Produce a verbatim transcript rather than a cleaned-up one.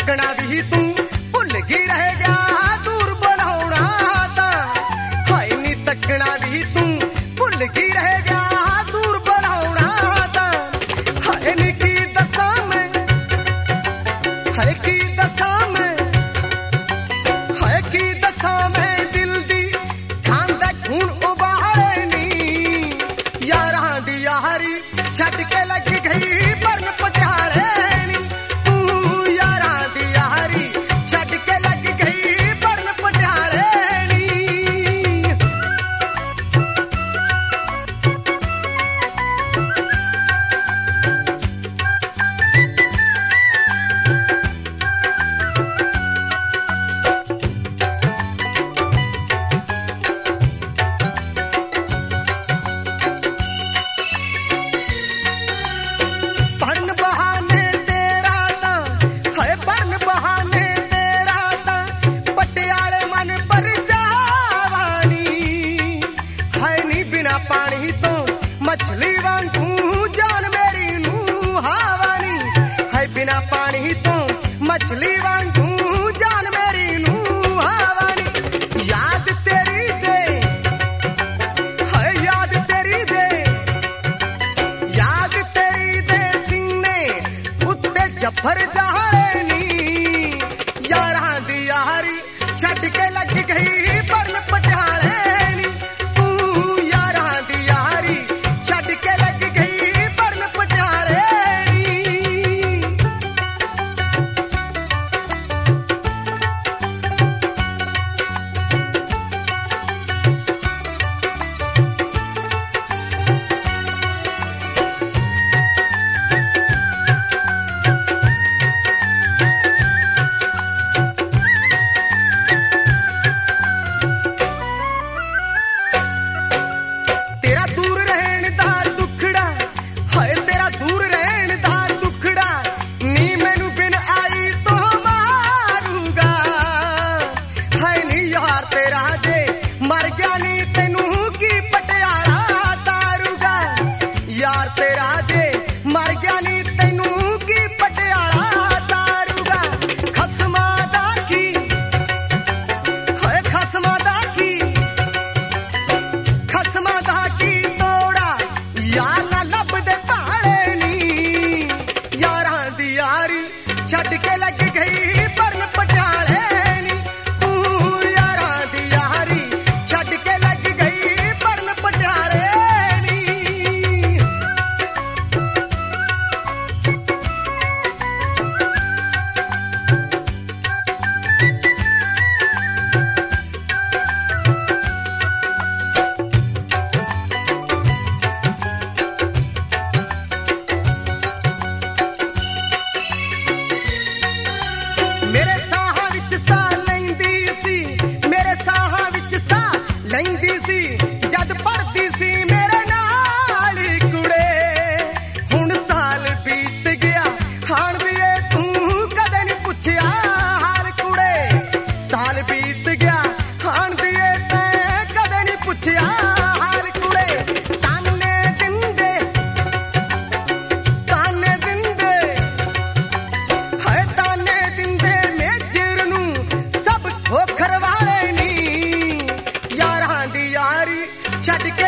ਤੱਕਣਾ ਵੀ ਤੂੰ ਭੁੱਲ ਗਈ ਰਹਿ ਗਿਆ ਦੂਰ ਬਣਾਉਣਾ ਤਾਂ ਹਾਏ ਨੀ ਤੱਕਣਾ ਵੀ ਤੂੰ ਭੁੱਲ ਗਈ ਰਹਿ ਗਿਆ ਦੂਰ ਬਣਾਉਣਾ ਤਾਂ ਹਾਏ ਨੀ ਕੀ ਦੱਸਾਂ ਮੈਂ ਹਾਏ ਕੀ ਦੱਸਾਂ ਮੈਂ ਹਾਏ ਕੀ ਦੱਸਾਂ ਮੈਂ ਦਿਲ ਦੀ ਖਾਂਦਾ ਖੂਨ ਉਬਾਲੇ ਨੀ ਯਾਰਾਂ ਦੀ ਯਾਰੀ ਛੱਡ ਕੇ ਲੱਗ ਗਈ ਬਰਨ ਪਟਿਆਲੇ ਨੀ ਤੂੰ ਯਾਰਾਂ ਦੀ ਯਾਰੀ ਛੱਡ ਕੇ ਲੱਗ ਗਈ ਬਰਨ ਪਟਿਆਲੇ ਨੀ ਪੜਨ ਬਹਾਨੇ ਤੇਰਾ ਤਾਂ ਹਾਏ ਪੜਨ ਬਹਾਨੇ ਤੇਰਾ ਤਾਂ ਪਟਿਆਲੇ ਮਨ ਪਰ ਜਾਵਾਨੀ ਹਾਏ ਨੀ ਬਿਨਾ ਪਾਣੀ ਤੋਂ ਮਛਲੀ ਵਾਂਗੂ ਜਾਨ ਮੇਰੀ ਨੂੰ ਹਾਵਾਨੀ ਹਾਏ ਬਿਨਾ ਪਾਣੀ ਤੋਂ ਮਛਲੀ ਵਾਂਗੂ ਜਾਨ ਮੇਰੀ ਨੂੰ ਹਾਵਾਨੀ ਯਾਦ ਤੇਰੀ ਦੇ ਹਾਏ ਯਾਦ ਤੇਰੀ ਦੇ ਯਾਦ ਤੇਰੀ ਦੇ ਸੀਨੇ ਉੱਤੇ ਜੱਫਰ ਜਾਲੇ ਨੀ ਯਾਰਾਂ ਦੀ ਯਾਰੀ ਛੱਡ ਕੇ ਲੱਗ ਗਈ ਬਰਨ ਪਟਿਆਲੇ ਨੀ ਤੂੰ ਯਾਰਾਂ ਦੀ ਯਾਰੀ ਛੱਡ ਕੇ ਲੱਗ ਗਈ ਬਰਨ ਪਟਿਆਲੇ ਨੀ ਤੇਰਾ ਦੂਰ ਰਹਿਣ ਦਾ ਦੁੱਖੜਾ ਹਾਏ ਤੇਰਾ ਦੂਰ ਰਹਿਣ ਦਾ ਦੁੱਖੜਾ ਨੀ ਮੈਨੂੰ ਬਿਨ ਆਈ ਤੋਂ ਮਾਰੂਗਾ ਹਾਏ ਨੀ ਯਾਰ ਤੇਰਾ ਜੇ ਮਰ ਗਿਆ ਨੀ ਤੈਨੂੰ ਕੀ ਪਟਿਆਲਾ ਤਾਰੂਗਾ ਯਾਰ ਤੇਰਾ ਜੇ ਮਰ ਗਿਆ ਨੀ ਤੈਨੂੰ ਕੀ ਪਟਿਆਲਾ ਤਾਰੂਗਾ ਖਸਮਾਂ ਦਾ ਕੀ ਹਾਏ ਖਸਮਾਂ ਦਾ ਕੀ ਖਸਮਾਂ ਦਾ ਕੀ ਤੋੜਾ ਯਾਰ ਨਾ ਲੱਭਦੇ ਭਾਲੇ ਨੀ ਯਾਰਾਂ ਦੀ ਯਾਰੀ ਛੱਡ ਕੇ ਲੱਗ ਗਈ ਬਰਨ ਪਟਿਆਲੇ ਨੀ ਤੂੰ ਯਾਰਾਂ ਦੀ ਯਾਰੀ ਛੱਡ ਕੇ ਲੱਗ ਗਈ ਬਰਨ ਪਟਿਆਲੇ ਨੀ ਮੇਰੇ ਸਾਹਾਂ ਵਿੱਚ ਸਾਹ ਲੈਂਦੀ ਸੀ ਮੇਰੇ ਸਾਹਾਂ ਵਿੱਚ ਸਾਹ ਲੈਂਦੀ ਸੀ ਜਦ ਪੜਦੀ ਸੀ ਮੇਰੇ ਨਾਲ ਹੀ ਕੁੜੇ ਹੁਣ ਸਾਲ ਬੀਤ ਗਿਆ ਹਾਣ ਦੀਏ ਤੂੰ ਕਦੇ ਨਹੀਂ ਪੁੱਛਿਆ ਹਾਲ ਕੁੜੇ ਸਾਲ ਬੀਤ ਗਿਆ ਹਾਣ ਦੀਏ ਤੈਂ ਕਦੇ ਨਹੀਂ ਪੁੱਛਿਆ ਹਾਲ ਕੁੜੇ ਤਾਨੇ ਦਿੰਦੇ ਤਾਨੇ ਦਿੰਦੇ ਹਾਏ ਤਾਨੇ ਦਿੰਦੇ ਮੇਜਰ ਨੂੰ ਸਭ ਖੋਖਰ ਵਾਲੇ ਨੀ ਯਾਰਾਂ ਦੀ ਯਾਰੀ ਛੱਡ ਕੇ